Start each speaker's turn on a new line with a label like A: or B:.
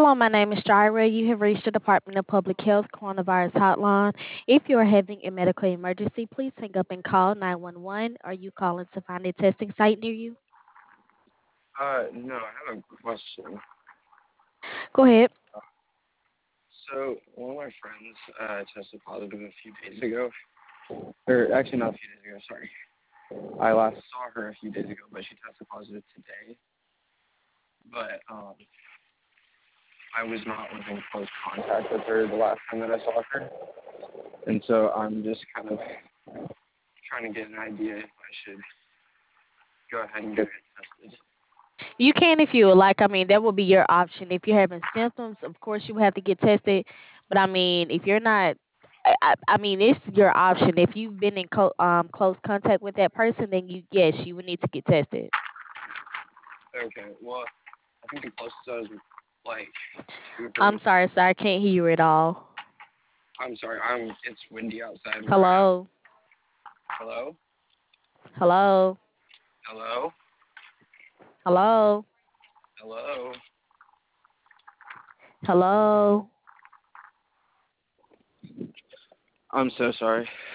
A: Hello, my name is Jira. You have reached the Department of Public Health Coronavirus Hotline. If you are having a medical emergency, please hang up and call 911. Are you calling to find a testing site near you?
B: No, I have a question.
A: Go ahead.
B: So, one of my friends tested positive a few days ago. Or, actually, not a few days ago, sorry. I last saw her a few days ago, but she tested positive today. But, I was not in close contact with her the last time that I saw her. And so I'm just kind of trying to get an idea if I should go ahead and get her tested.
A: You can if you would like. I mean, that would be your option. If you're having symptoms, of course you have to get tested. But I mean, if you're not, I mean, it's your option. If you've been in close contact with that person, then yes, you would need to get tested.
B: Okay, well, I think the closest I was, like, to
A: I'm
B: her.
A: sorry, sir. I can't hear you at all.
B: I'm sorry, it's windy outside where I am.
A: Hello?
B: Hello?
A: Hello?
B: Hello?
A: Hello?
B: Hello?
A: Hello?
B: I'm so sorry.